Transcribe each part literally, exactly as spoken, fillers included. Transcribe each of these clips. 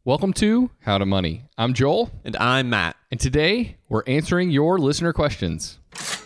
Welcome to How to Money. I'm Joel. And I'm Matt. And today we're answering your listener questions.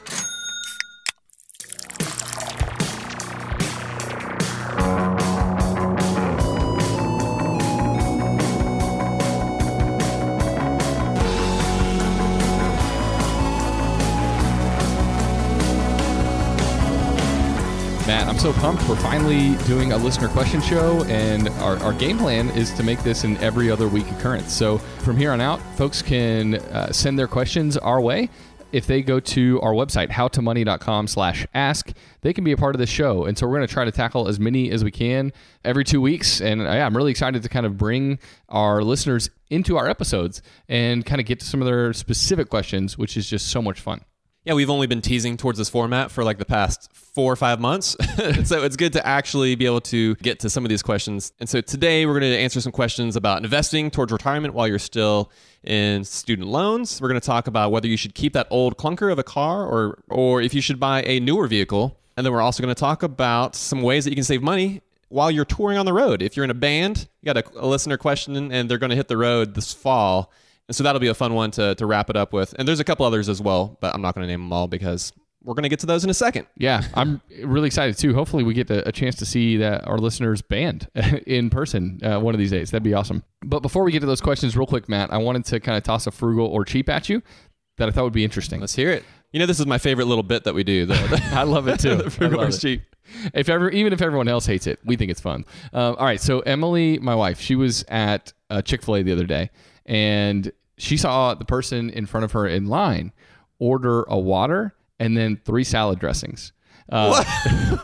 Matt, I'm so pumped. We're finally doing a listener question show, and our, our game plan is to make this an every other week occurrence. So from here on out, folks can uh, send their questions our way. If they go to our website, howtomoney.com slash ask, they can be a part of the show. And so we're going to try to tackle as many as we can every two weeks. And yeah, I'm really excited to kind of bring our listeners into our episodes and kind of get to some of their specific questions, which is just so much fun. Yeah, we've only been teasing towards this format for like the past four or five months. So it's good to actually be able to get to some of these questions. And so today we're going to answer some questions about investing towards retirement while you're still in student loans. We're going to talk about whether you should keep that old clunker of a car or or if you should buy a newer vehicle. And then we're also going to talk about some ways that you can save money while you're touring on the road. If you're in a band, you got a, a listener question and they're going to hit the road this fall. And so that'll be a fun one to, to wrap it up with. And there's a couple others as well, but I'm not going to name them all because we're going to get to those in a second. Yeah, I'm really excited too. Hopefully we get a, a chance to see that our listeners band in person uh, one of these days. That'd be awesome. But before we get to those questions real quick, Matt, I wanted to kind of toss a frugal or cheap at you that I thought would be interesting. Let's hear it. You know, this is my favorite little bit that we do. The, I love it too. the frugal or cheap. If ever, even if everyone else hates it, we think it's fun. Um, all right, so Emily, my wife, she was at uh, Chick-fil-A the other day, and she saw the person in front of her in line order a water and then three salad dressings, uh,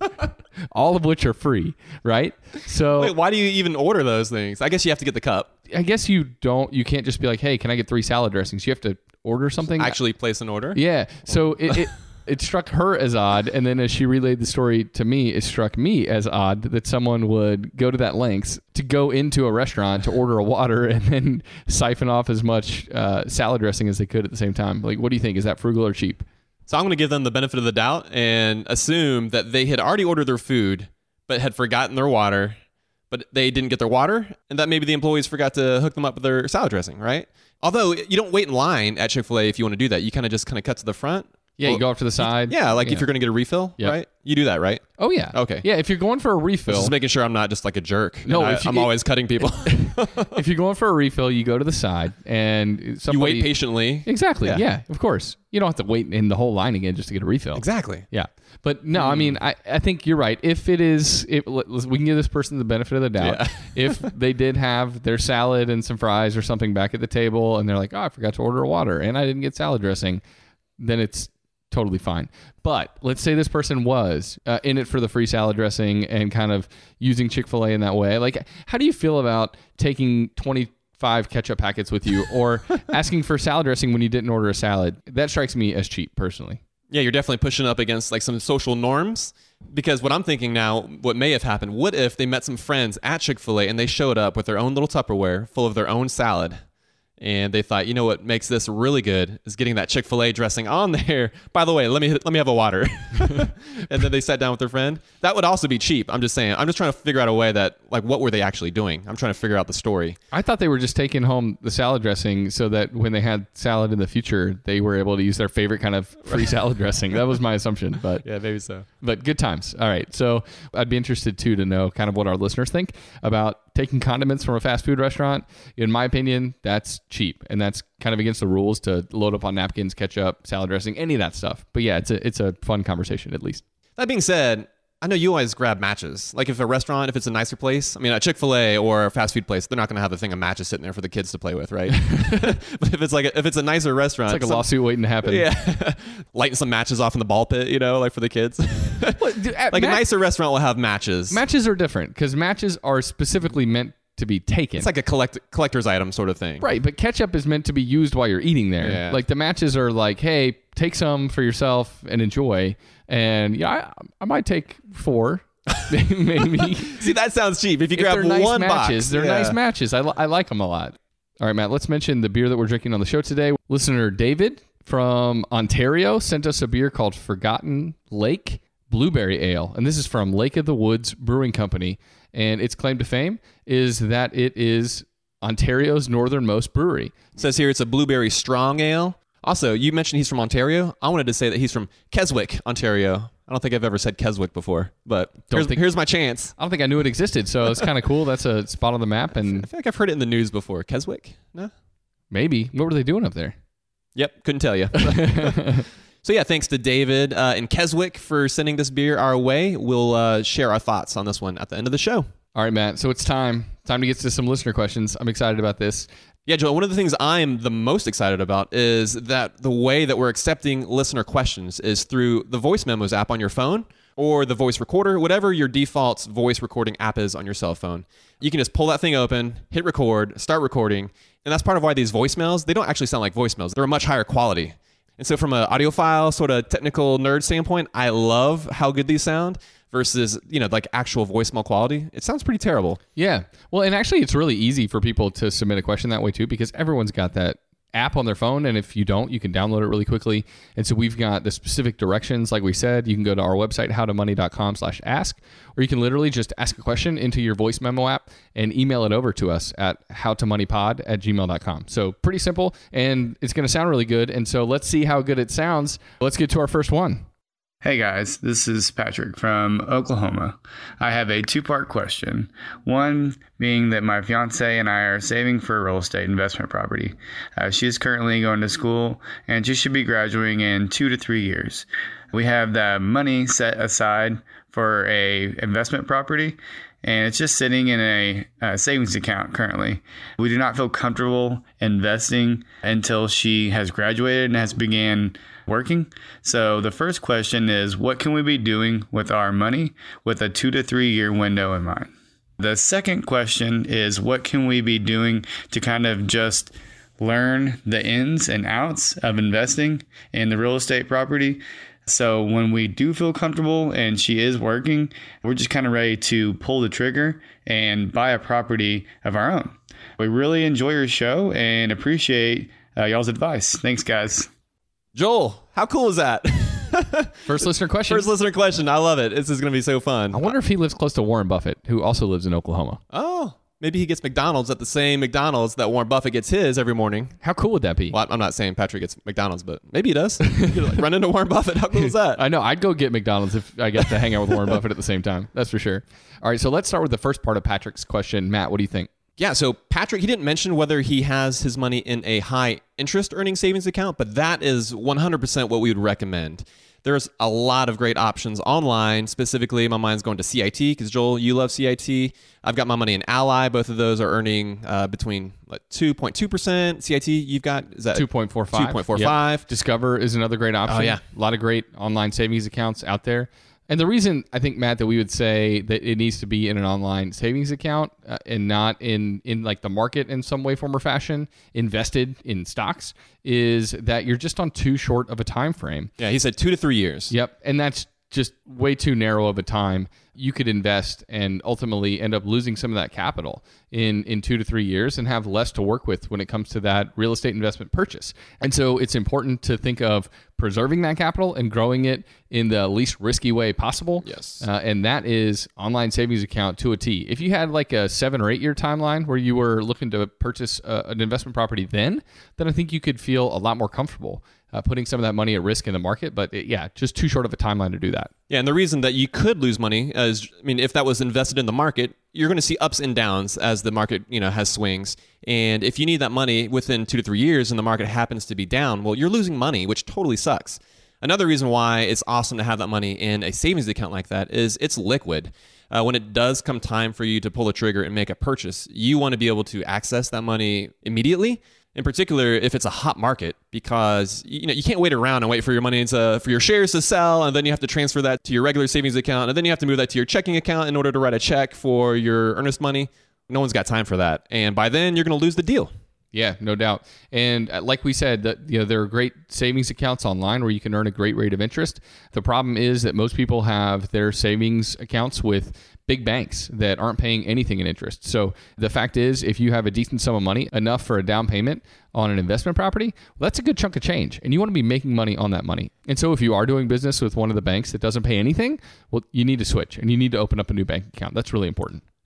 all of which are free, right? So wait, why do you even order those things? I guess you have to get the cup. I guess you don't. You can't just be like, "Hey, can I get three salad dressings?" You have to order something. Actually, place an order. Yeah. So it. it It struck her as odd, and then as she relayed the story to me, it struck me as odd that someone would go to that lengths to go into a restaurant to order a water and then siphon off as much uh, salad dressing as they could at the same time. Like, what do you think? Is that frugal or cheap? So I'm going to give them the benefit of the doubt and assume that they had already ordered their food, but had forgotten their water, but they didn't get their water, and that maybe the employees forgot to hook them up with their salad dressing, right? Although you don't wait in line at Chick-fil-A if you want to do that. You kind of just kind of cut to the front. Yeah, well, you go off to the side. Yeah, like yeah. if you're going to get a refill, yep. right? You do that, right? Oh, yeah. Okay. Yeah, if you're going for a refill. Just making sure I'm not just like a jerk. No, I, if you, I'm it, always cutting people. If you're going for a refill, you go to the side and somebody... You wait patiently. Exactly. Yeah. Yeah. yeah, of course. You don't have to wait in the whole line again just to get a refill. Exactly. Yeah. But no, mm. I mean, I, I think you're right. If it is, if, we can give this person the benefit of the doubt. Yeah. If they did have their salad and some fries or something back at the table and they're like, oh, I forgot to order a water and I didn't get salad dressing, then it's totally fine. But let's say this person was uh, in it for the free salad dressing and kind of using Chick-fil-A in that way. Like, how do you feel about taking twenty-five ketchup packets with you or asking for salad dressing when you didn't order a salad? That strikes me as cheap, personally. Yeah, you're definitely pushing up against like some social norms, because what I'm thinking now, what may have happened, what if they met some friends at Chick-fil-A and they showed up with their own little Tupperware full of their own salad? And they thought, you know what makes this really good is getting that Chick-fil-A dressing on there. By the way, let me let me have a water. And then they sat down with their friend. That would also be cheap. I'm just saying. I'm just trying to figure out a way that, like, what were they actually doing? I'm trying to figure out the story. I thought they were just taking home the salad dressing so that when they had salad in the future, they were able to use their favorite kind of free salad dressing. That was my assumption. But yeah, maybe so. But good times. All right. So I'd be interested, too, to know kind of what our listeners think about taking condiments from a fast food restaurant. In my opinion, that's cheap, and that's kind of against the rules to load up on napkins, ketchup, salad dressing, any of that stuff. But yeah, it's a it's a fun conversation at least. That being said, I know you always grab matches. Like if a restaurant, if it's a nicer place, I mean, a Chick-fil-A or a fast food place, they're not going to have a thing of matches sitting there for the kids to play with, right? But if it's like a, if it's a nicer restaurant, it's like a some, lawsuit waiting to happen. Yeah, lighting some matches off in the ball pit, you know, like for the kids. Well, dude, like mat- a nicer restaurant will have matches. Matches are different because matches are specifically meant to be taken. It's like a collect collector's item sort of thing. Right, but ketchup is meant to be used while you're eating there. Yeah. Like the matches are like, hey, take some for yourself and enjoy. And yeah, I, I might take four. Maybe. See, that sounds cheap. If you if grab nice one matches, box. They're yeah. nice matches. I, li- I like them a lot. All right, Matt, let's mention the beer that we're drinking on the show today. Listener David from Ontario sent us a beer called Forgotten Lake Blueberry Ale. And this is from Lake of the Woods Brewing Company. And its claim to fame is that it is Ontario's northernmost brewery. It says here it's a blueberry strong ale. Also, you mentioned he's from Ontario. I wanted to say that he's from Keswick, Ontario. I don't think I've ever said Keswick before, but here's, think, here's my chance. I don't think I knew it existed, so it's kind of cool. That's a spot on the map. And I feel like I've heard it in the news before. Keswick? No? Maybe. What were they doing up there? Yep, couldn't tell you. So yeah, thanks to David uh, in Keswick for sending this beer our way. We'll uh, share our thoughts on this one at the end of the show. All right, Matt. So it's time. Time to get to some listener questions. I'm excited about this. Yeah, Joel, one of the things I'm the most excited about is that the way that we're accepting listener questions is through the Voice Memos app on your phone or the voice recorder, whatever your default voice recording app is on your cell phone. You can just pull that thing open, hit record, start recording. And that's part of why these voicemails, they don't actually sound like voicemails. They're a much higher quality. And so from an audiophile sort of technical nerd standpoint, I love how good these sound versus, you know, like actual voicemail quality. It sounds pretty terrible. Yeah. Well, and actually it's really easy for people to submit a question that way too, because everyone's got that app on their phone. And if you don't, you can download it really quickly. And so we've got the specific directions. Like we said, you can go to our website, howtomoney.com slash ask, or you can literally just ask a question into your voice memo app and email it over to us at howtomoneypod at gmail dot com. So pretty simple, and it's going to sound really good. And so let's see how good it sounds. Let's get to our first one. Hey guys, this is Patrick from Oklahoma. I have a two-part question. One being that my fiance and I are saving for a real estate investment property. Uh, she is currently going to school and she should be graduating in two to three years. We have the money set aside for a investment property, and it's just sitting in a, a savings account currently. We do not feel comfortable investing until she has graduated and has began working. So the first question is, what can we be doing with our money with a two to three year window in mind? The second question is, what can we be doing to kind of just learn the ins and outs of investing in the real estate property? So when we do feel comfortable and she is working, we're just kind of ready to pull the trigger and buy a property of our own. We really enjoy your show and appreciate uh, y'all's advice. Thanks, guys. Joel, how cool is that? First listener question. First listener question. I love it. This is going to be so fun. I wonder if he lives close to Warren Buffett, who also lives in Oklahoma. Oh, maybe he gets McDonald's at the same McDonald's that Warren Buffett gets his every morning. How cool would that be? Well, I'm not saying Patrick gets McDonald's, but maybe he does. You like run into Warren Buffett. How cool is that? I know. I'd go get McDonald's if I get to hang out with Warren Buffett at the same time. That's for sure. All right, so let's start with the first part of Patrick's question. Matt, what do you think? Yeah, so Patrick, he didn't mention whether he has his money in a high interest earning savings account, but that is one hundred percent what we would recommend. There's a lot of great options online. Specifically, my mind's going to C I T because, Joel, you love C I T. I've got my money in Ally. Both of those are earning uh, between like, two point two percent. C I T, you've got, is that? two point four five. two point four five. Yep. Discover is another great option. Oh, yeah. A lot of great online savings accounts out there. And the reason I think, Matt, that we would say that it needs to be in an online savings account uh, and not in, in like the market in some way, form, or fashion, invested in stocks, is that you're just on too short of a time frame. Yeah, he said two to three years. Yep. And that's just way too narrow of a time. You could invest and ultimately end up losing some of that capital in, in two to three years and have less to work with when it comes to that real estate investment purchase. And so it's important to think of preserving that capital and growing it in the least risky way possible. Yes. Uh, and that is online savings account to a T. If you had like a seven or eight year timeline where you were looking to purchase uh, an investment property then, then I think you could feel a lot more comfortable Uh, putting some of that money at risk in the market. But it, yeah, just too short of a timeline to do that. Yeah, and the reason that you could lose money is, I mean, if that was invested in the market, you're going to see ups and downs as the market, you know, has swings. And if you need that money within two to three years and the market happens to be down, well, you're losing money, which totally sucks. Another reason why it's awesome to have that money in a savings account like that is it's liquid. Uh, when it does come time for you to pull the trigger and make a purchase, you want to be able to access that money immediately. In particular, if it's a hot market, because you know you can't wait around and wait for your money to for your shares to sell, and then you have to transfer that to your regular savings account, and then you have to move that to your checking account in order to write a check for your earnest money. No one's got time for that, and by then you're going to lose the deal. Yeah, no doubt. And like we said, that you know there are great savings accounts online where you can earn a great rate of interest. The problem is that most people have their savings accounts with big banks that aren't paying anything in interest. So the fact is, if you have a decent sum of money, enough for a down payment on an investment property, well, that's a good chunk of change. And you want to be making money on that money. And so if you are doing business with one of the banks that doesn't pay anything, well, you need to switch and you need to open up a new bank account. That's really important.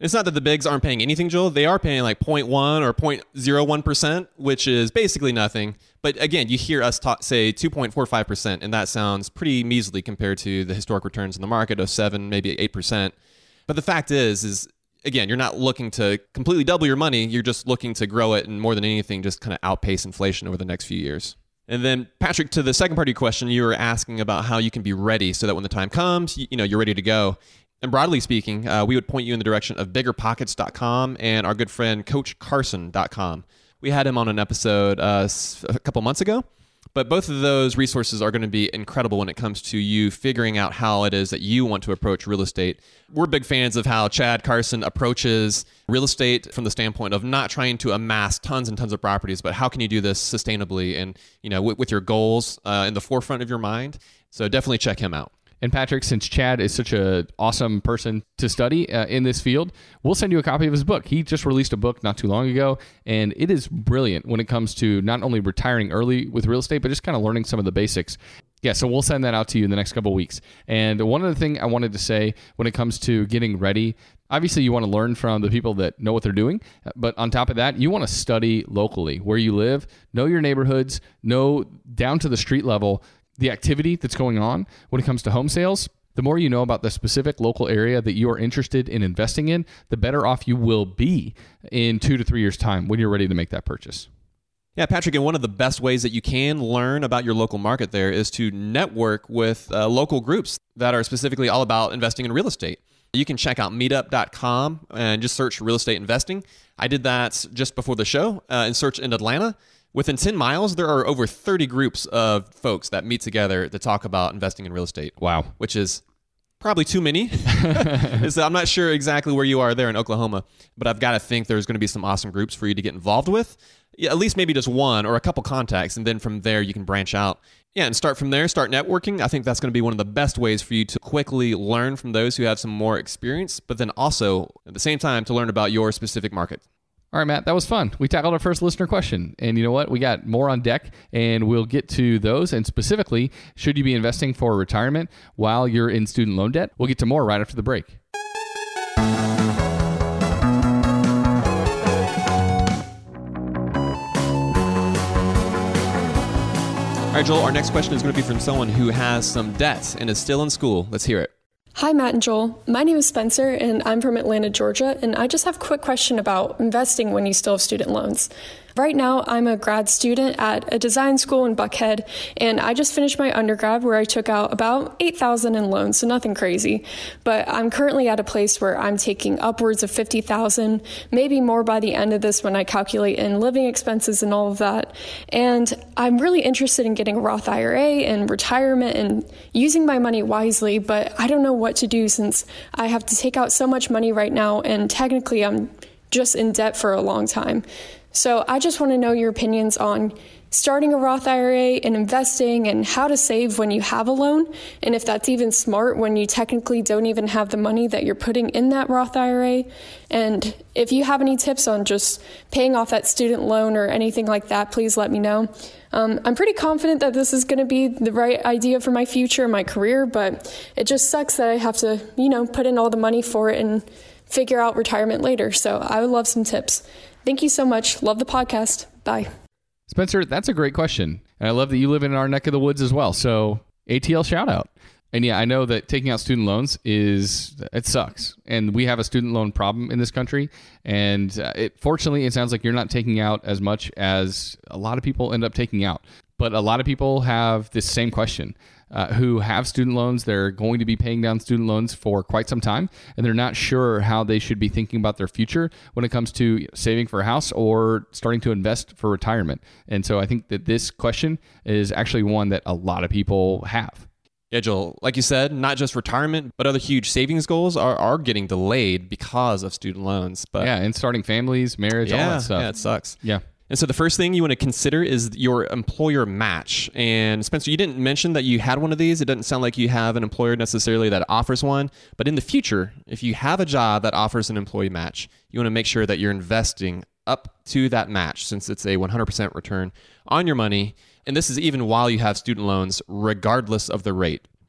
It's not that the bigs aren't paying anything, Joel. They are paying like zero point one or zero point zero one percent, which is basically nothing. But again, you hear us talk, say two point four five percent, and that sounds pretty measly compared to the historic returns in the market of seven, maybe eight percent. But the fact is, is again, you're not looking to completely double your money. You're just looking to grow it and more than anything, just kind of outpace inflation over the next few years. And then, Patrick, to the second part of your question, you were asking about how you can be ready so that when the time comes, you, you know, you're ready to go. And broadly speaking, uh, we would point you in the direction of bigger pockets dot com and our good friend coach carson dot com. We had him on an episode uh, a couple months ago, but both of those resources are going to be incredible when it comes to you figuring out how it is that you want to approach real estate. We're big fans of how Chad Carson approaches real estate from the standpoint of not trying to amass tons and tons of properties, but how can you do this sustainably and, you know, with, with your goals uh, in the forefront of your mind. So definitely check him out. And Patrick, since Chad is such an awesome person to study uh, in this field, we'll send you a copy of his book. He just released a book not too long ago, and it is brilliant when it comes to not only retiring early with real estate, but just kind of learning some of the basics. Yeah, so we'll send that out to you in the next couple of weeks. And one other thing I wanted to say when it comes to getting ready, obviously you want to learn from the people that know what they're doing, but on top of that, you want to study locally, where you live, know your neighborhoods, know down to the street level the activity that's going on when it comes to home sales. The more you know about the specific local area that you are interested in investing in, the better off you will be in two to three years' time when you're ready to make that purchase. Yeah, Patrick, and one of the best ways that you can learn about your local market there is to network with uh, local groups that are specifically all about investing in real estate. You can check out meetup dot com and just search real estate investing. I did that just before the show uh, and search in Atlanta. Within ten miles, there are over thirty groups of folks that meet together to talk about investing in real estate. Wow. Which is probably too many. So I'm not sure exactly where you are there in Oklahoma, but I've got to think there's going to be some awesome groups for you to get involved with. Yeah, at least maybe just one or a couple contacts, and then from there you can branch out. Yeah, and start from there, start networking. I think that's going to be one of the best ways for you to quickly learn from those who have some more experience, but then also at the same time to learn about your specific market. All right, Matt, that was fun. We tackled our first listener question. And you know what? We got more on deck, and we'll get to those. And specifically, should you be investing for retirement while you're in student loan debt? We'll get to more right after the break. All right, Joel, our next question is going to be from someone who has some debt and is still in school. Let's hear it. Hi, Matt and Joel. My name is Spencer, and I'm from Atlanta, Georgia, and I just have a quick question about investing when you still have student loans. Right now, I'm a grad student at a design school in Buckhead, and I just finished my undergrad where I took out about eight thousand dollars in loans, so nothing crazy. But I'm currently at a place where I'm taking upwards of fifty thousand dollars, maybe more by the end of this when I calculate in living expenses and all of that. And I'm really interested in getting a Roth I R A and retirement and using my money wisely, but I don't know what to do since I have to take out so much money right now, and technically I'm just in debt for a long time. So I just want to know your opinions on starting a Roth I R A and investing and how to save when you have a loan, and if that's even smart when you technically don't even have the money that you're putting in that Roth I R A. And if you have any tips on just paying off that student loan or anything like that, please let me know. Um, I'm pretty confident that this is going to be the right idea for my future and my career, but it just sucks that I have to, you know, put in all the money for it and figure out retirement later. So I would love some tips. Thank you so much. Love the podcast. Bye. Spencer, that's a great question. And I love that you live in our neck of the woods as well. So A T L shout out. And yeah, I know that taking out student loans is, it sucks. And we have a student loan problem in this country. And uh, it fortunately, it sounds like you're not taking out as much as a lot of people end up taking out. But a lot of people have this same question. Uh, who have student loans. They're going to be paying down student loans for quite some time, and they're not sure how they should be thinking about their future when it comes to saving for a house or starting to invest for retirement. And so I think that this question is actually one that a lot of people have. Yeah, Joel, like you said, not just retirement, but other huge savings goals are, are getting delayed because of student loans. But yeah, and starting families, marriage, yeah, all that stuff. Yeah, it sucks. Yeah. And so the first thing you want to consider is your employer match. And Spencer, you didn't mention that you had one of these. It doesn't sound like you have an employer necessarily that offers one. But in the future, if you have a job that offers an employee match, you want to make sure that you're investing up to that match, since it's a one hundred percent return on your money. And this is even while you have student loans, regardless of the rate.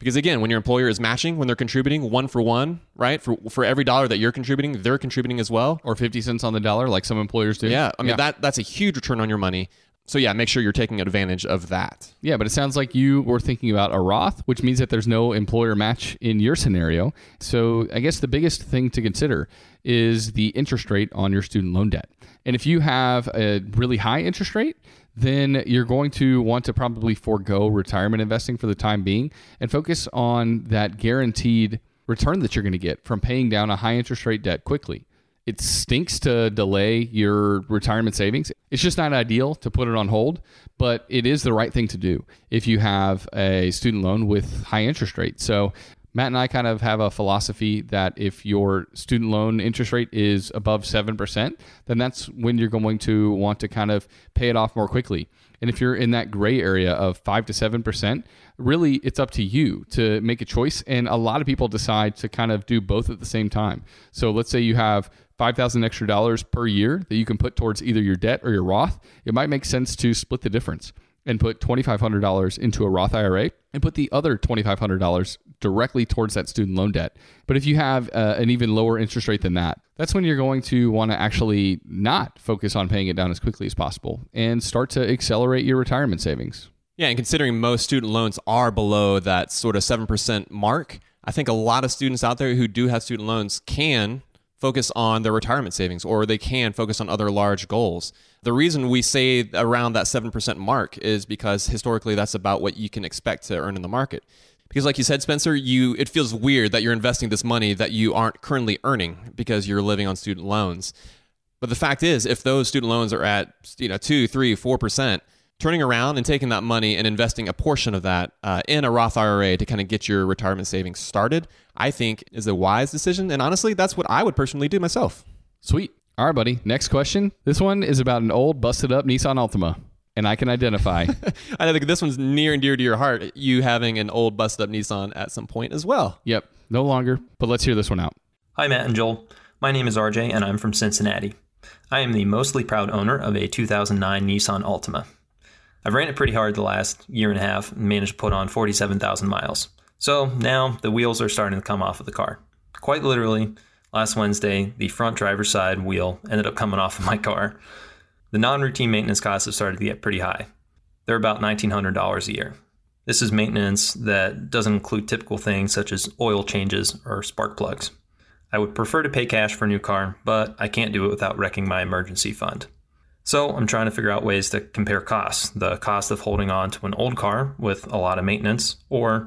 Because again, when your employer is matching, when they're contributing one for one, right? For for every dollar that you're contributing, they're contributing as well. Or fifty cents on the dollar, like some employers do. Yeah. I mean, yeah. that that's a huge return on your money. So yeah, make sure you're taking advantage of that. Yeah, but it sounds like you were thinking about a Roth, which means that there's no employer match in your scenario. So I guess the biggest thing to consider is the interest rate on your student loan debt. And if you have a really high interest rate, then you're going to want to probably forego retirement investing for the time being and focus on that guaranteed return that you're going to get from paying down a high interest rate debt quickly. It stinks to delay your retirement savings. It's just not ideal to put it on hold, but it is the right thing to do if you have a student loan with high interest rates. So Matt and I kind of have a philosophy that if your student loan interest rate is above seven percent, then that's when you're going to want to kind of pay it off more quickly. And if you're in that gray area of five to seven percent, really it's up to you to make a choice. And a lot of people decide to kind of do both at the same time. So let's say you have five thousand dollars extra dollars per year that you can put towards either your debt or your Roth. It might make sense to split the difference and put twenty-five hundred dollars into a Roth I R A and put the other twenty-five hundred dollars directly towards that student loan debt. But if you have uh, an even lower interest rate than that, that's when you're going to want to actually not focus on paying it down as quickly as possible and start to accelerate your retirement savings. Yeah, and considering most student loans are below that sort of seven percent mark, I think a lot of students out there who do have student loans can focus on their retirement savings, or they can focus on other large goals. The reason we say around that seven percent mark is because historically that's about what you can expect to earn in the market. Because like you said, Spencer, you it feels weird that you're investing this money that you aren't currently earning because you're living on student loans. But the fact is, if those student loans are at, you know, two, three, four percent, turning around and taking that money and investing a portion of that uh, in a Roth I R A to kind of get your retirement savings started, I think is a wise decision. And honestly, that's what I would personally do myself. Sweet. All right, buddy. Next question. This one is about an old, busted up Nissan Altima. And I can identify. I think this one's near and dear to your heart, you having an old, busted up Nissan at some point as well. Yep. No longer. But let's hear this one out. Hi, Matt and Joel. My name is R J, and I'm from Cincinnati. I am the mostly proud owner of a two thousand nine Nissan Altima. I've ran it pretty hard the last year and a half and managed to put on forty-seven thousand miles. So now the wheels are starting to come off of the car. Quite literally, last Wednesday, the front driver's side wheel ended up coming off of my car. The non-routine maintenance costs have started to get pretty high. They're about nineteen hundred dollars a year. This is maintenance that doesn't include typical things such as oil changes or spark plugs. I would prefer to pay cash for a new car, but I can't do it without wrecking my emergency fund. So I'm trying to figure out ways to compare costs, the cost of holding on to an old car with a lot of maintenance or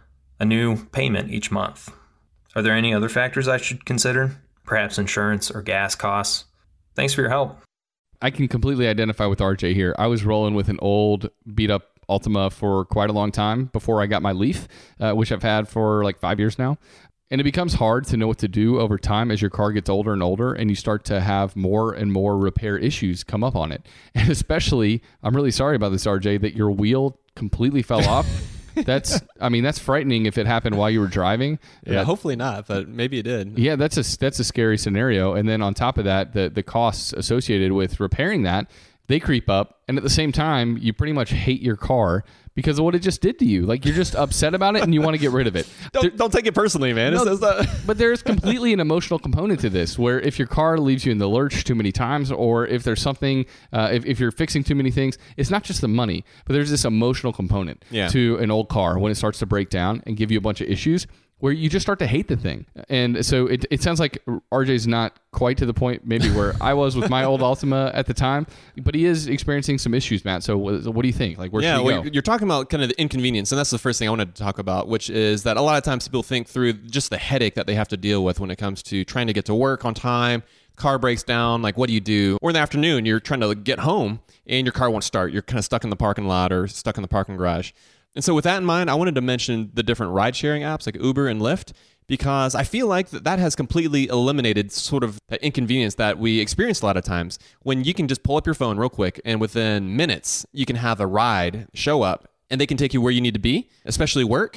a new payment each month. Are there any other factors I should consider? Perhaps insurance or gas costs? Thanks for your help. I can completely identify with R J here. I was rolling with an old beat up Altima for quite a long time before I got my Leaf, uh, which I've had for like five years now. And it becomes hard to know what to do over time as your car gets older and older and you start to have more and more repair issues come up on it. And especially, I'm really sorry about this, R J, that your wheel completely fell off. That's, I mean, that's frightening if it happened while you were driving. Yeah, uh, hopefully not, but maybe it did. Yeah, that's a, that's a scary scenario. And then on top of that, the, the costs associated with repairing that, they creep up. And at the same time, you pretty much hate your car because of what it just did to you. Like, you're just upset about it and you want to get rid of it. Don't, there, don't take it personally, man. No, It's, it's not... But there's completely an emotional component to this, where if your car leaves you in the lurch too many times, or if there's something, uh, if, if you're fixing too many things, it's not just the money, but there's this emotional component yeah. to an old car when it starts to break down and give you a bunch of issues, where you just start to hate the thing. And so it it sounds like R J's not quite to the point maybe where I was with my old Altima at the time, but he is experiencing some issues, Matt. So what, what do you think? Like, where yeah, should we well, go? You're talking about kind of the inconvenience, and that's the first thing I wanted to talk about, which is that a lot of times people think through just the headache that they have to deal with when it comes to trying to get to work on time, car breaks down, like what do you do? Or in the afternoon, you're trying to get home and your car won't start. You're kind of stuck in the parking lot or stuck in the parking garage. And so with that in mind, I wanted to mention the different ride-sharing apps like Uber and Lyft, because I feel like that, that has completely eliminated sort of that inconvenience that we experience a lot of times when you can just pull up your phone real quick and within minutes, you can have a ride show up and they can take you where you need to be, especially work.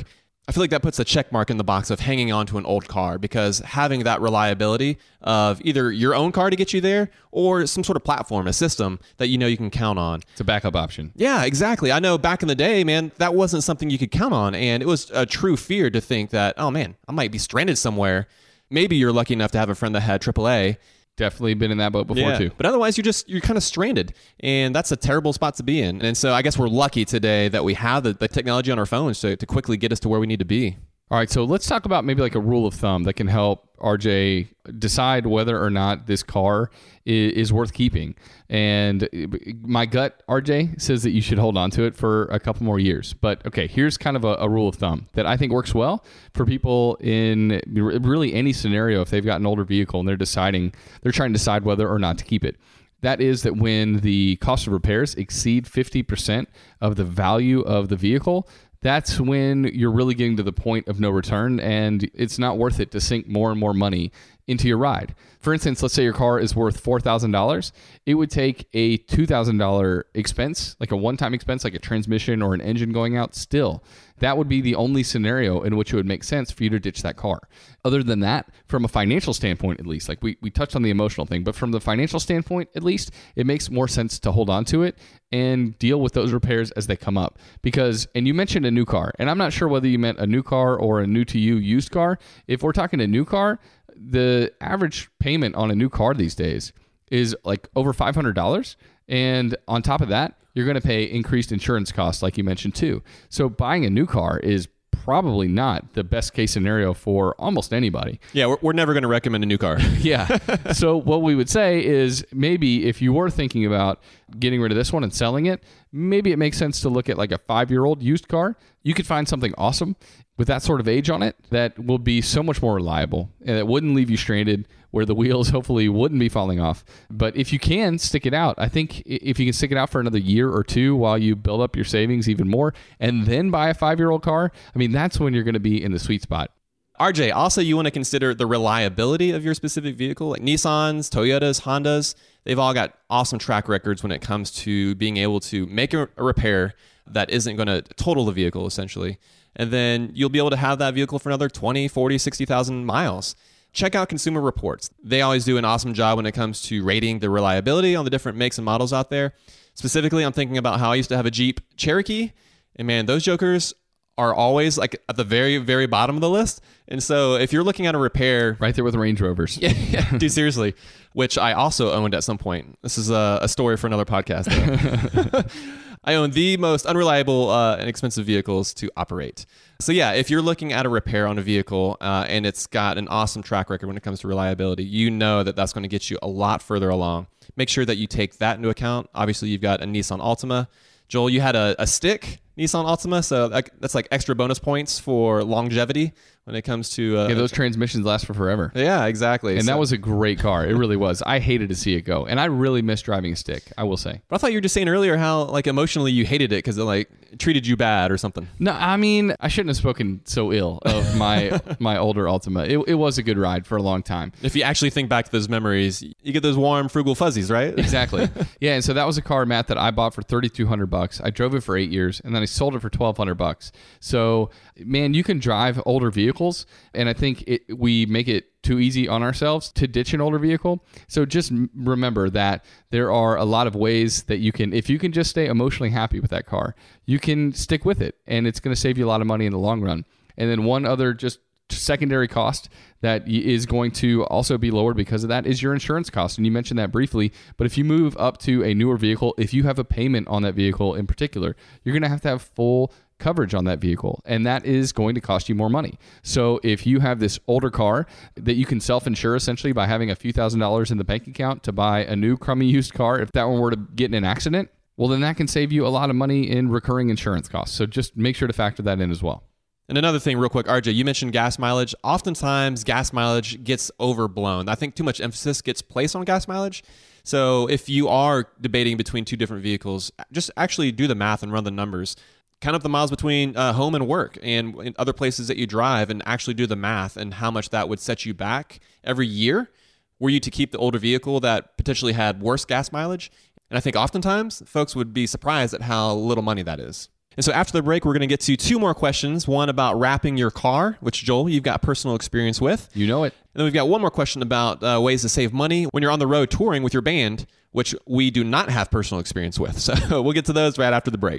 I feel like that puts a check mark in the box of hanging on to an old car, because having that reliability of either your own car to get you there or some sort of platform, a system that you know you can count on. It's a backup option. Yeah, exactly. I know back in the day, man, that wasn't something you could count on. And it was a true fear to think that, oh man, I might be stranded somewhere. Maybe you're lucky enough to have a friend that had triple A. Definitely been in that boat before yeah. too. But otherwise, you're just, you're kind of stranded. And that's a terrible spot to be in. And so I guess we're lucky today that we have the, the technology on our phones to, to quickly get us to where we need to be. All right, so let's talk about maybe like a rule of thumb that can help R J decide whether or not this car is, is worth keeping. And my gut, R J, says that you should hold on to it for a couple more years. But okay, here's kind of a, a rule of thumb that I think works well for people in really any scenario. If they've got an older vehicle and they're deciding, they're trying to decide whether or not to keep it. That is that when the cost of repairs exceed fifty percent of the value of the vehicle, that's when you're really getting to the point of no return, and it's not worth it to sink more and more money into your ride. For instance, let's say your car is worth four thousand dollars. It would take a two thousand dollars expense, like a one-time expense, like a transmission or an engine going out still. That would be the only scenario in which it would make sense for you to ditch that car. Other than that, from a financial standpoint, at least, like we, we touched on the emotional thing, but from the financial standpoint, at least, it makes more sense to hold on to it and deal with those repairs as they come up. Because, and you mentioned a new car, and I'm not sure whether you meant a new car or a new to you used car. If we're talking a new car, the average payment on a new car these days is like over five hundred dollars. And on top of that, you're going to pay increased insurance costs, like you mentioned too. So buying a new car is probably not the best case scenario for almost anybody. Yeah, we're, we're never going to recommend a new car. Yeah. So what we would say is maybe if you were thinking about getting rid of this one and selling it, maybe it makes sense to look at like a five-year-old used car. You could find something awesome with that sort of age on it that will be so much more reliable and it wouldn't leave you stranded, where the wheels hopefully wouldn't be falling off. But if you can stick it out, I think if you can stick it out for another year or two while you build up your savings even more and then buy a five-year-old car, I mean, that's when you're going to be in the sweet spot. R J, also you want to consider the reliability of your specific vehicle. Like Nissans, Toyotas, Hondas, they've all got awesome track records when it comes to being able to make a, a repair that isn't going to total the vehicle, essentially. And then you'll be able to have that vehicle for another twenty, forty, sixty thousand miles. Check out Consumer Reports. They always do an awesome job when it comes to rating the reliability on the different makes and models out there. Specifically, I'm thinking about how I used to have a Jeep Cherokee, and man, those jokers are always like at the very, very bottom of the list. And so if you're looking at a repair... Right there with the Range Rovers. Yeah, yeah, dude, seriously. Which I also owned at some point. This is a, a story for another podcast. I own the most unreliable uh, and expensive vehicles to operate. So yeah, if you're looking at a repair on a vehicle uh, and it's got an awesome track record when it comes to reliability, you know that that's going to get you a lot further along. Make sure that you take that into account. Obviously, you've got a Nissan Altima. Joel, you had a, a stick Nissan Altima, so that, that's like extra bonus points for longevity when it comes to... Uh, yeah, those transmissions last for forever. Yeah, exactly. And so, that was a great car. It really was. I hated to see it go. And I really miss driving a stick, I will say. But I thought you were just saying earlier how like emotionally you hated it because it like treated you bad or something. No, I mean, I shouldn't have spoken so ill of my my older Altima. It, it was a good ride for a long time. If you actually think back to those memories, you get those warm, frugal fuzzies, right? Exactly. Yeah, and so that was a car, Matt, that I bought for thirty-two hundred bucks. I drove it for eight years, and then I sold it for twelve hundred bucks. So, man, you can drive older vehicles, and I think it, we make it too easy on ourselves to ditch an older vehicle. So just remember that there are a lot of ways that you can, if you can just stay emotionally happy with that car, you can stick with it, and it's going to save you a lot of money in the long run. And then one other just secondary cost that is going to also be lowered because of that is your insurance cost. And you mentioned that briefly, but if you move up to a newer vehicle, if you have a payment on that vehicle in particular, you're going to have to have full coverage on that vehicle, and that is going to cost you more money. So if you have this older car that you can self-insure essentially by having a few thousand dollars in the bank account to buy a new crummy used car, if that one were to get in an accident, well, then that can save you a lot of money in recurring insurance costs. So just make sure to factor that in as well. And another thing real quick, R J, you mentioned gas mileage. Oftentimes gas mileage gets overblown. I think too much emphasis gets placed on gas mileage. So if you are debating between two different vehicles, just actually do the math and run the numbers. Count up the miles between uh, home and work and in other places that you drive and actually do the math and how much that would set you back every year were you to keep the older vehicle that potentially had worse gas mileage. And I think oftentimes folks would be surprised at how little money that is. And so after the break, we're going to get to two more questions. One about wrapping your car, which, Joel, you've got personal experience with. You know it. And then we've got one more question about uh, ways to save money when you're on the road touring with your band, which we do not have personal experience with. So we'll get to those right after the break.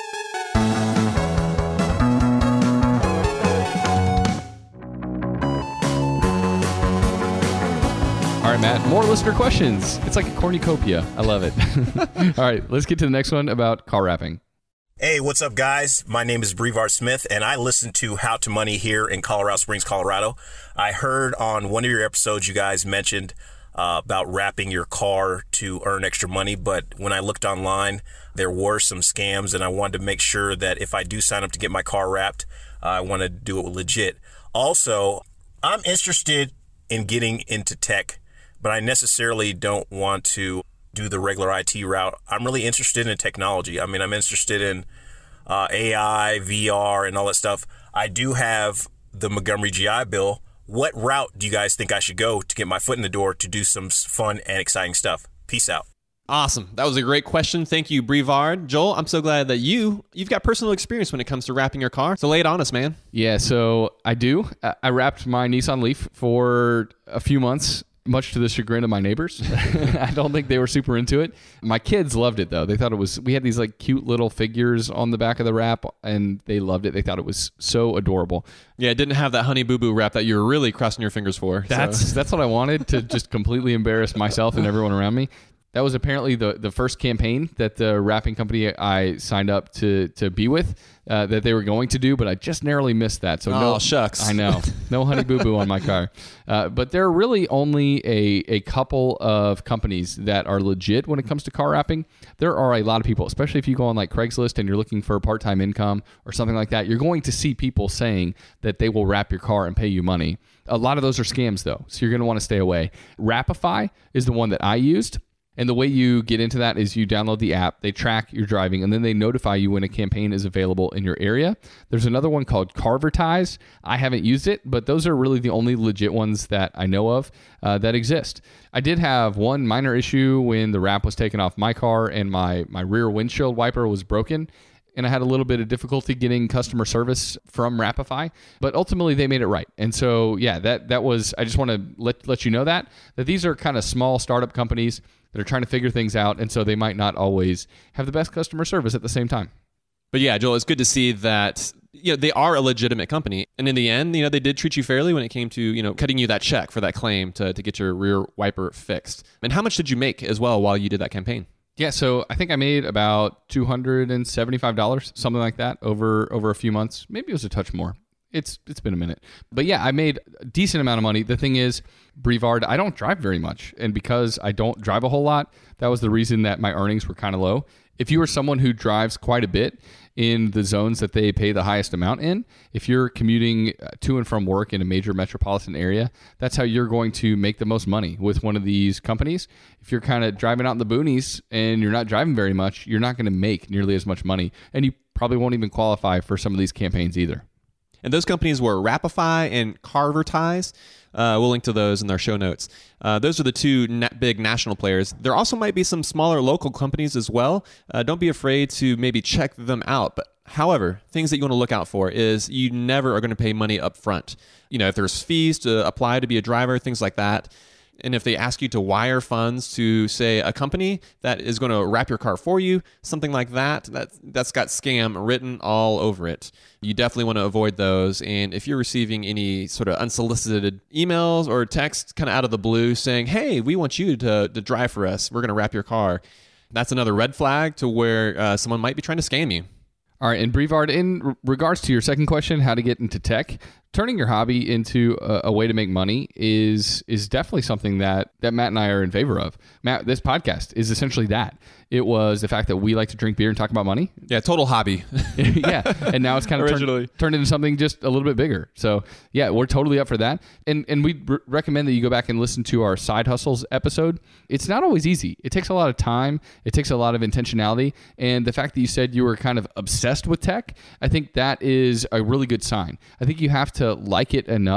All right, Matt, more listener questions. It's like a cornucopia. I love it. All right, let's get to the next one about car wrapping. Hey, what's up, guys? My name is Brevard Smith, and I listen to How to Money here in Colorado Springs, Colorado. I heard on one of your episodes you guys mentioned uh, about wrapping your car to earn extra money, but when I looked online, there were some scams, and I wanted to make sure that if I do sign up to get my car wrapped, uh, I want to do it legit. Also, I'm interested in getting into tech, but I necessarily don't want to do the regular I T route. I'm really interested in technology. I mean, I'm interested in uh, A I, V R, and all that stuff. I do have the Montgomery G I Bill. What route do you guys think I should go to get my foot in the door to do some fun and exciting stuff? Peace out. Awesome. That was a great question. Thank you, Brevard. Joel, I'm so glad that you, you've got personal experience when it comes to wrapping your car. So lay it on us, man. Yeah, so I do. I wrapped my Nissan Leaf for a few months, much to the chagrin of my neighbors. I don't think they were super into it. My kids loved it, though. They thought it was, we had these like cute little figures on the back of the wrap, and they loved it. They thought it was so adorable. Yeah, it didn't have that Honey Boo Boo wrap that you were really crossing your fingers for. That's so. that's what I wanted, to just completely embarrass myself and everyone around me. That was apparently the, the first campaign that the wrapping company I signed up to to be with uh, that they were going to do, but I just narrowly missed that. So oh, no, shucks. I know. No Honey Boo Boo on my car. Uh, but there are really only a, a couple of companies that are legit when it comes to car wrapping. There are a lot of people, especially if you go on like Craigslist and you're looking for a part-time income or something like that, you're going to see people saying that they will wrap your car and pay you money. A lot of those are scams, though, so you're going to want to stay away. Wrapify is the one that I used. And the way you get into that is you download the app, they track your driving, and then they notify you when a campaign is available in your area. There's another one called Carvertise. I haven't used it, but those are really the only legit ones that I know of uh, that exist. I did have one minor issue when the wrap was taken off my car and my, my rear windshield wiper was broken. And I had a little bit of difficulty getting customer service from Wrapify, but ultimately they made it right. And so, yeah, that that was, I just want to let let you know that, that these are kind of small startup companies that are trying to figure things out, and so they might not always have the best customer service at the same time. But yeah, Joel, it's good to see that, you know, they are a legitimate company. And in the end, you know, they did treat you fairly when it came to, you know, cutting you that check for that claim to, to get your rear wiper fixed. And how much did you make as well while you did that campaign? Yeah, so I think I made about two hundred seventy-five dollars, something like that, over over a few months. Maybe it was a touch more. It's It's been a minute. But yeah, I made a decent amount of money. The thing is, Brevard, I don't drive very much. And because I don't drive a whole lot, that was the reason that my earnings were kind of low. If you are someone who drives quite a bit in the zones that they pay the highest amount in, if you're commuting to and from work in a major metropolitan area, that's how you're going to make the most money with one of these companies. If you're kind of driving out in the boonies and you're not driving very much, you're not going to make nearly as much money. And you probably won't even qualify for some of these campaigns either. And those companies were Wrapify and Carvertise. Uh, we'll link to those in their show notes. Uh, those are the two na- big national players. There also might be some smaller local companies as well. Uh, don't be afraid to maybe check them out. But however, things that you want to look out for is you never are going to pay money up front. You know, if there's fees to apply to be a driver, things like that. And if they ask you to wire funds to, say, a company that is going to wrap your car for you, something like that, that that's got scam written all over it. You definitely want to avoid those. And if you're receiving any sort of unsolicited emails or texts kind of out of the blue saying, hey, we want you to, to drive for us, we're going to wrap your car, that's another red flag to where uh, someone might be trying to scam you. All right, and Brevard, in regards to your second question, how to get into tech, turning your hobby into a, a way to make money is is definitely something that, that Matt and I are in favor of. Matt, this podcast is essentially that. It was the fact that we like to drink beer and talk about money. Yeah, total hobby. Yeah, and now it's kind of turned, turned into something just a little bit bigger. So yeah, we're totally up for that. And and we r- recommend that you go back and listen to our Side Hustles episode. It's not always easy. It takes a lot of time. It takes a lot of intentionality. And the fact that you said you were kind of obsessed with tech, I think that is a really good sign. I think you have to like it enough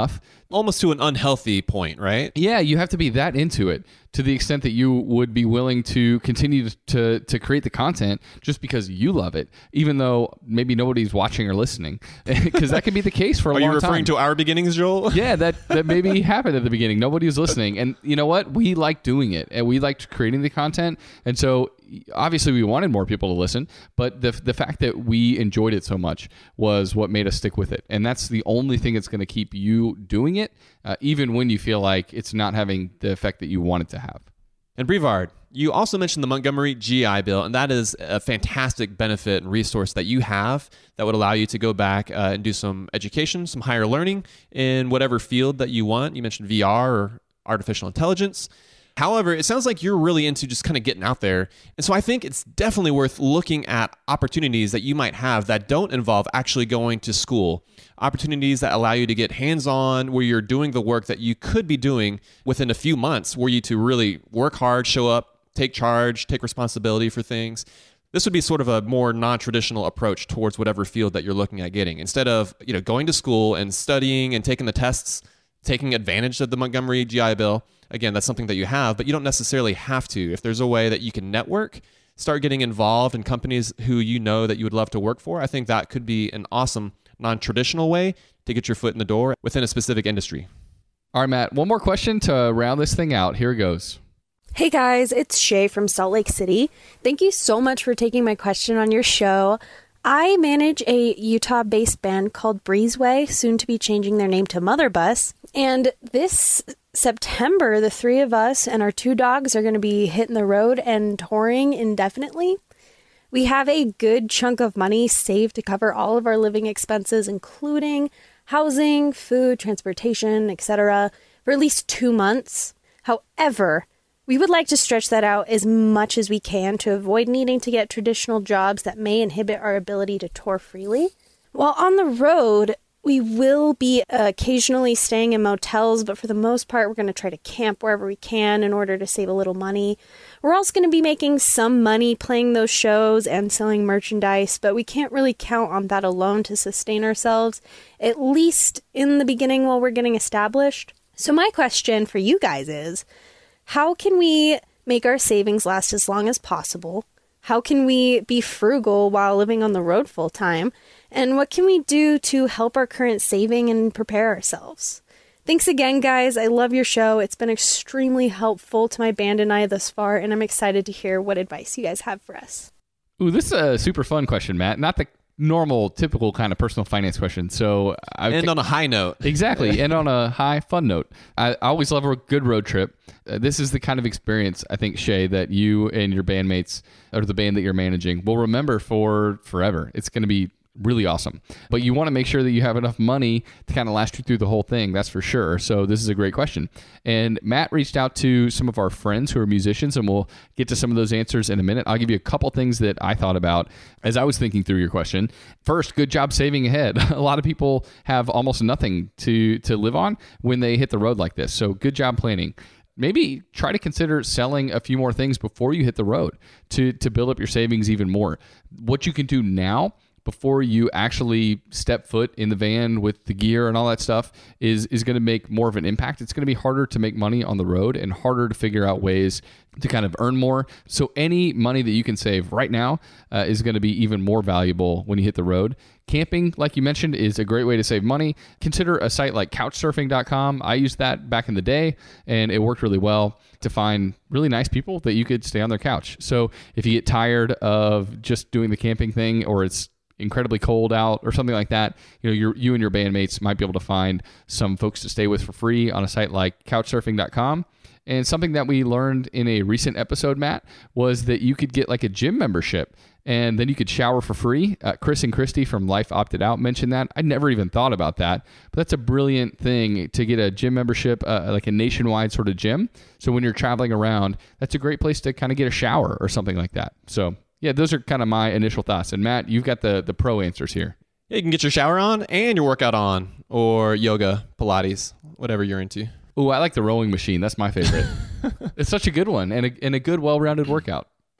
almost to an unhealthy point, right? Yeah, you have to be that into it to the extent that you would be willing to continue to to create the content just because you love it, even though maybe nobody's watching or listening, because that can be the case for a Are long you referring time. to our beginnings, Joel? Yeah, that, that maybe happened at the beginning. Nobody was listening. And you know what? We liked doing it, and we liked creating the content. And so obviously we wanted more people to listen, but the the fact that we enjoyed it so much was what made us stick with it. And that's the only thing that's going to keep you doing it, uh, even when you feel like it's not having the effect that you want it to have. And Brevard, you also mentioned the Montgomery G I Bill, and that is a fantastic benefit and resource that you have that would allow you to go back uh, and do some education, some higher learning in whatever field that you want. You mentioned V R or artificial intelligence. However, it sounds like you're really into just kind of getting out there. And so I think it's definitely worth looking at opportunities that you might have that don't involve actually going to school. Opportunities that allow you to get hands-on, where you're doing the work that you could be doing within a few months, where you to really work hard, show up, take charge, take responsibility for things. This would be sort of a more non-traditional approach towards whatever field that you're looking at getting. Instead of, you know, going to school and studying and taking the tests, taking advantage of the Montgomery G I Bill. Again, that's something that you have, but you don't necessarily have to. If there's a way that you can network, start getting involved in companies who you know that you would love to work for, I think that could be an awesome non-traditional way to get your foot in the door within a specific industry. All right, Matt, one more question to round this thing out. Here it goes. Hey guys, it's Shay from Salt Lake City. Thank you so much for taking my question on your show. I manage a Utah-based band called Breezeway, soon to be changing their name to Mother Bus. And this September, the three of us and our two dogs are going to be hitting the road and touring indefinitely. We have a good chunk of money saved to cover all of our living expenses, including housing, food, transportation, et cetera, for at least two months. However, we would like to stretch that out as much as we can to avoid needing to get traditional jobs that may inhibit our ability to tour freely. While on the road, we will be occasionally staying in motels, but for the most part, we're going to try to camp wherever we can in order to save a little money. We're also going to be making some money playing those shows and selling merchandise, but we can't really count on that alone to sustain ourselves, at least in the beginning while we're getting established. So my question for you guys is, how can we make our savings last as long as possible? How can we be frugal while living on the road full time? And what can we do to help our current saving and prepare ourselves? Thanks again, guys. I love your show. It's been extremely helpful to my band and I thus far, and I'm excited to hear what advice you guys have for us. Ooh, this is a super fun question, Matt. Not the normal, typical kind of personal finance question. So I End on a high note. Exactly. End on a high, fun note. I, I always love a good road trip. Uh, this is the kind of experience, I think, Shay, that you and your bandmates, or the band that you're managing, will remember for forever. It's going to be really awesome. But you want to make sure that you have enough money to kind of last you through the whole thing. That's for sure. So this is a great question. And Matt reached out to some of our friends who are musicians, and we'll get to some of those answers in a minute. I'll give you a couple things that I thought about as I was thinking through your question. First, good job saving ahead. A lot of people have almost nothing to, to live on when they hit the road like this. So good job planning. Maybe try to consider selling a few more things before you hit the road to, to build up your savings even more. What you can do now before you actually step foot in the van with the gear and all that stuff is is going to make more of an impact. It's going to be harder to make money on the road and harder to figure out ways to kind of earn more. So any money that you can save right now uh, is going to be even more valuable when you hit the road. Camping, like you mentioned, is a great way to save money. Consider a site like couch surfing dot com. I used that back in the day, and it worked really well to find really nice people that you could stay on their couch. So if you get tired of just doing the camping thing, or it's incredibly cold out or something like that, you know, you you and your bandmates might be able to find some folks to stay with for free on a site like couch surfing dot com. And something that we learned in a recent episode, Matt, was that you could get like a gym membership, and then you could shower for free. Uh, Chris and Christy from Life Opted Out mentioned that. I never even thought about that, but that's a brilliant thing to get a gym membership, uh, like a nationwide sort of gym. So when you're traveling around, that's a great place to kind of get a shower or something like that. So yeah, those are kind of my initial thoughts. And Matt, you've got the the pro answers here. Yeah, you can get your shower on and your workout on, or yoga, Pilates, whatever you're into. Ooh, I like the rowing machine. That's my favorite. It's such a good one, and a, and a good, well-rounded workout.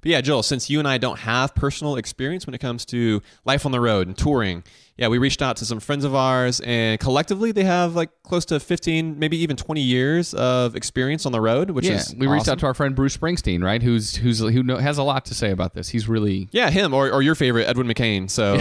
But yeah, Joel, since you and I don't have personal experience when it comes to life on the road and touring, yeah, we reached out to some friends of ours, and collectively they have like close to fifteen, maybe even twenty years of experience on the road, which yeah, is we reached awesome. out to our friend Bruce Springsteen, right? Who's who's who know, has a lot to say about this. He's really yeah, him or, or your favorite Edwin McCain. So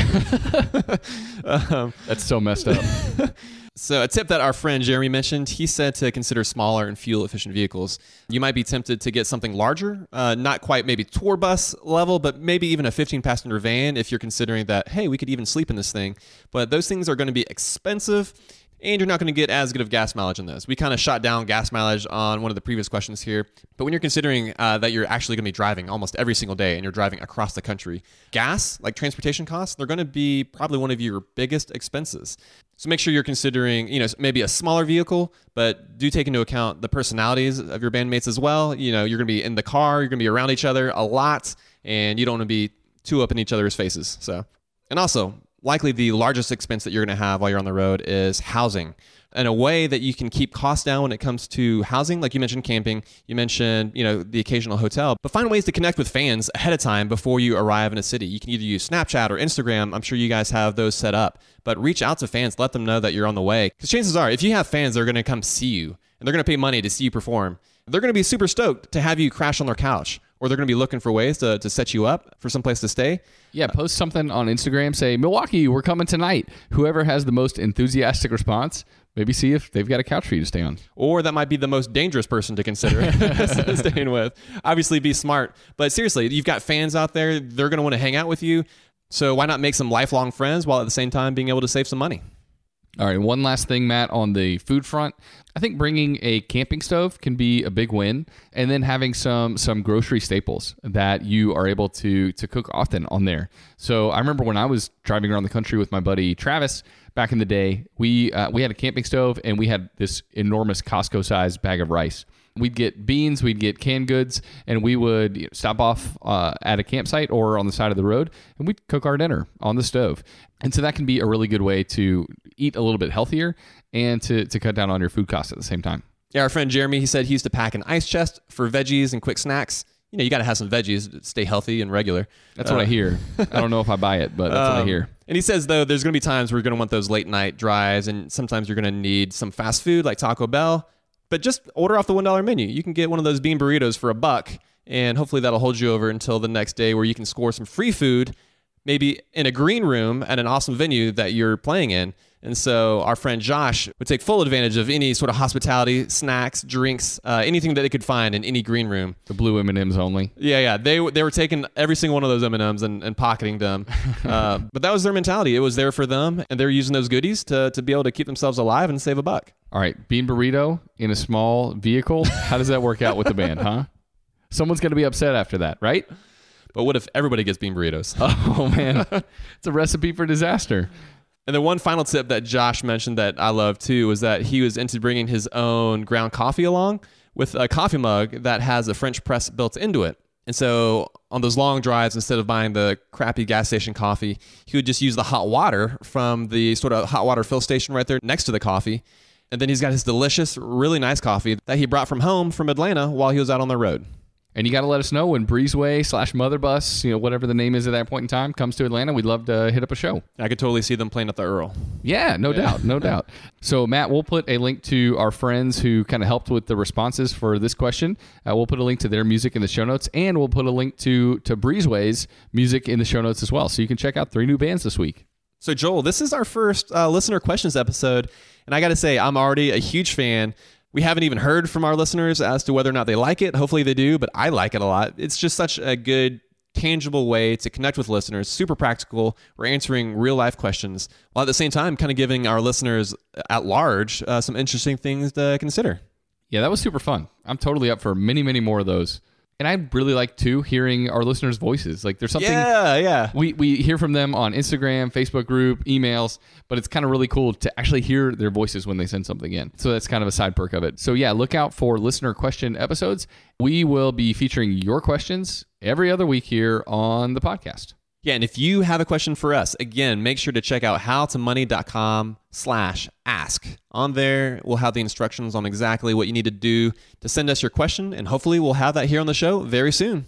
um, that's so messed up. So a tip that our friend Jeremy mentioned, he said to consider smaller and fuel-efficient vehicles. You might be tempted to get something larger, uh, not quite maybe tour bus level, but maybe even a fifteen-passenger van if you're considering that, hey, we could even sleep in this thing. But those things are going to be expensive, and you're not going to get as good of gas mileage in those. We kind of shot down gas mileage on one of the previous questions here. But when you're considering uh, that you're actually going to be driving almost every single day and you're driving across the country, gas, like transportation costs, they're going to be probably one of your biggest expenses. So make sure you're considering, you know, maybe a smaller vehicle, but do take into account the personalities of your bandmates as well. You know, you're going to be in the car, you're going to be around each other a lot, and you don't want to be too up in each other's faces. So, and also, likely the largest expense that you're going to have while you're on the road is housing. And a way that you can keep costs down when it comes to housing, like you mentioned camping, you mentioned, you know, the occasional hotel, but find ways to connect with fans ahead of time before you arrive in a city. You can either use Snapchat or Instagram. I'm sure you guys have those set up, but reach out to fans, let them know that you're on the way. Because chances are, if you have fans that are going to come see you and they're going to pay money to see you perform, they're going to be super stoked to have you crash on their couch, or they're going to be looking for ways to, to set you up for some place to stay. Yeah, post something on Instagram, say, Milwaukee, we're coming tonight. Whoever has the most enthusiastic response, maybe see if they've got a couch for you to stay on. Or that might be the most dangerous person to consider staying with. Obviously, be smart. But seriously, you've got fans out there. They're going to want to hang out with you. So why not make some lifelong friends while at the same time being able to save some money? All right, one last thing, Matt, on the food front. I think bringing a camping stove can be a big win, and then having some some grocery staples that you are able to to cook often on there. So I remember when I was driving around the country with my buddy Travis back in the day, we uh, we had a camping stove, and we had this enormous Costco-sized bag of rice. We'd get beans, we'd get canned goods, and we would you know, stop off uh, at a campsite or on the side of the road, and we'd cook our dinner on the stove. And so that can be a really good way to eat a little bit healthier and to, to cut down on your food costs at the same time. Yeah, our friend Jeremy, he said he used to pack an ice chest for veggies and quick snacks. You know, you got to have some veggies to stay healthy and regular. That's uh, what I hear. I don't know if I buy it, but that's um, what I hear. And he says, though, there's going to be times where you're going to want those late night drives, and sometimes you're going to need some fast food like Taco Bell. But just order off the one dollar menu. You can get one of those bean burritos for a buck, and hopefully that'll hold you over until the next day where you can score some free food, maybe in a green room at an awesome venue that you're playing in. And so our friend Josh would take full advantage of any sort of hospitality, snacks, drinks, uh, anything that they could find in any green room. The blue M and M's only. Yeah, yeah. They they were taking every single one of those M and M's and, and pocketing them. uh, but that was their mentality. It was there for them, and they're using those goodies to, to be able to keep themselves alive and save a buck. All right, bean burrito in a small vehicle. How does that work out with the band, huh? Someone's going to be upset after that, right? But what if everybody gets bean burritos? Oh, man. It's a recipe for disaster. And then one final tip that Josh mentioned that I love too was that he was into bringing his own ground coffee along with a coffee mug that has a French press built into it. And so on those long drives, instead of buying the crappy gas station coffee, he would just use the hot water from the sort of hot water fill station right there next to the coffee. And then he's got his delicious, really nice coffee that he brought from home from Atlanta while he was out on the road. And you got to let us know when Breezeway slash Mother Bus, you know, whatever the name is at that point in time, comes to Atlanta. We'd love to hit up a show. I could totally see them playing at the Earl. Yeah, no yeah. doubt, no doubt. So, Matt, we'll put a link to our friends who kind of helped with the responses for this question. Uh, we'll put a link to their music in the show notes, and we'll put a link to, to Breezeway's music in the show notes as well. So you can check out three new bands this week. So, Joel, this is our first uh, listener questions episode, and I got to say, I'm already a huge fan. We haven't even heard from our listeners as to whether or not they like it. Hopefully they do, but I like it a lot. It's just such a good, tangible way to connect with listeners, super practical. We're answering real-life questions, while at the same time kind of giving our listeners at large uh, some interesting things to consider. Yeah, that was super fun. I'm totally up for many, many more of those. And I really like, too, hearing our listeners' voices. Like, there's something... Yeah, yeah. We, we hear from them on Instagram, Facebook group, emails, but it's kind of really cool to actually hear their voices when they send something in. So that's kind of a side perk of it. So, yeah, look out for listener question episodes. We will be featuring your questions every other week here on the podcast. Yeah, and if you have a question for us, again, make sure to check out howtomoney.com slash ask. On there, we'll have the instructions on exactly what you need to do to send us your question, and hopefully we'll have that here on the show very soon.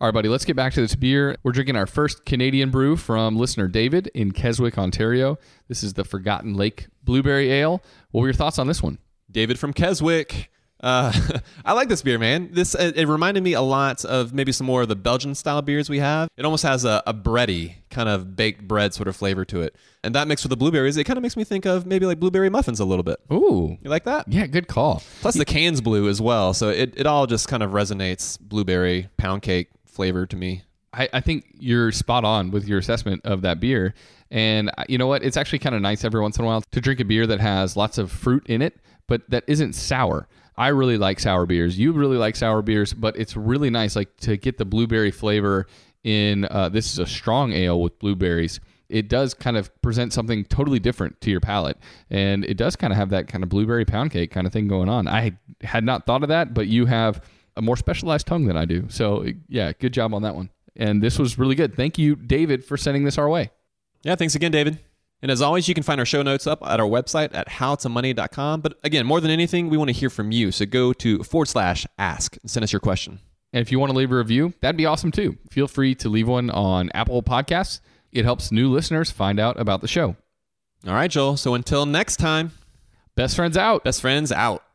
All right, buddy, let's get back to this beer. We're drinking our first Canadian brew from listener David in Keswick, Ontario. This is the Forgotten Lake Blueberry Ale. What were your thoughts on this one? David from Keswick. Uh, I like this beer, man. This it, it reminded me a lot of maybe some more of the Belgian style beers we have. It almost has a, a bready kind of baked bread sort of flavor to it. And that mixed with the blueberries, it kind of makes me think of maybe like blueberry muffins a little bit. Ooh. You like that? Yeah, good call. Plus the can's blue as well. So it, it all just kind of resonates blueberry pound cake flavor to me. I, I think you're spot on with your assessment of that beer. And you know what? It's actually kind of nice every once in a while to drink a beer that has lots of fruit in it, but that isn't sour. I really like sour beers. You really like sour beers, but it's really nice like to get the blueberry flavor in, uh, this is a strong ale with blueberries. It does kind of present something totally different to your palate. And it does kind of have that kind of blueberry pound cake kind of thing going on. I had not thought of that, but you have a more specialized tongue than I do. So yeah, good job on that one. And this was really good. Thank you, David, for sending this our way. Yeah, thanks again, David. And as always, you can find our show notes up at our website at how to money dot com. But again, more than anything, we want to hear from you. So go to forward slash ask and send us your question. And if you want to leave a review, that'd be awesome too. Feel free to leave one on Apple Podcasts. It helps new listeners find out about the show. All right, Joel. So until next time, best friends out. Best friends out.